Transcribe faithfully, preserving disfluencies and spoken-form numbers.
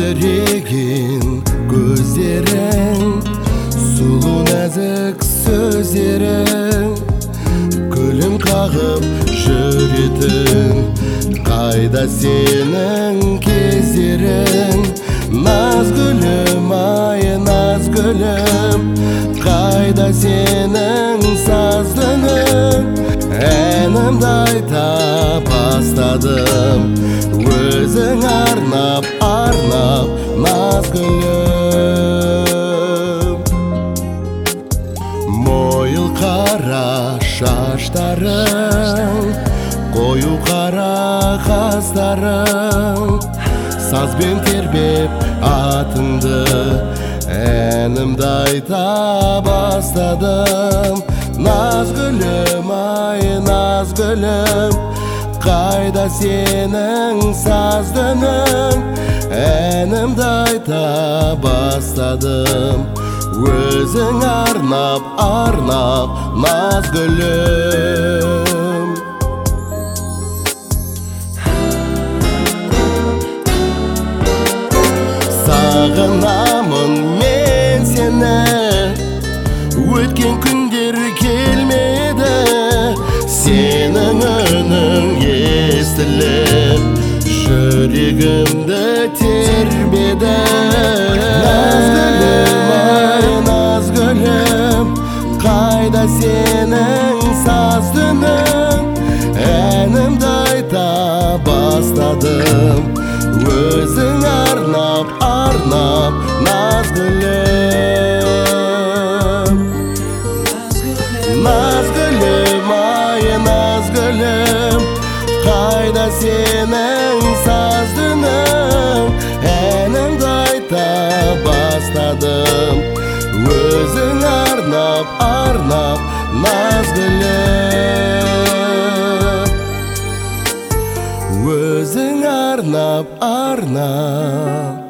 Жүрегін көздерің, сұлу нәзік сөздерің, күлім қағып жүретін, қайда сенің кездерің? Наз гүлім, ай наз гүлім, қайда сенің саздының? Әнімді айта бастадым, өзің арнап, арнап, наз гүлім. Мойыл қара шаштарың, қою қара қастарың, сазбен тербеп атыңды, әнімді айта бастадым. Наз гүлім, ай наз гүлім, қайда сенің саздының? Әнімді айта бастадым, өзің арнап, арнап, наз гүлім. Сағынамын мен сені, өткен күндер келмеді, сенің үнің естіліп, жүрегімді тербеді. Наз гүлім, ай наз гүлім, қайда сенің саздының? Әнімді айта бастадым, өзің арнап, арнап, наз гүлім. Наз гүлім, ай наз гүлім, қайда сенің саздының? Әнімді айта бастадым, өзің арнап, арнап, наз гүлім. Өзің арнап, арнап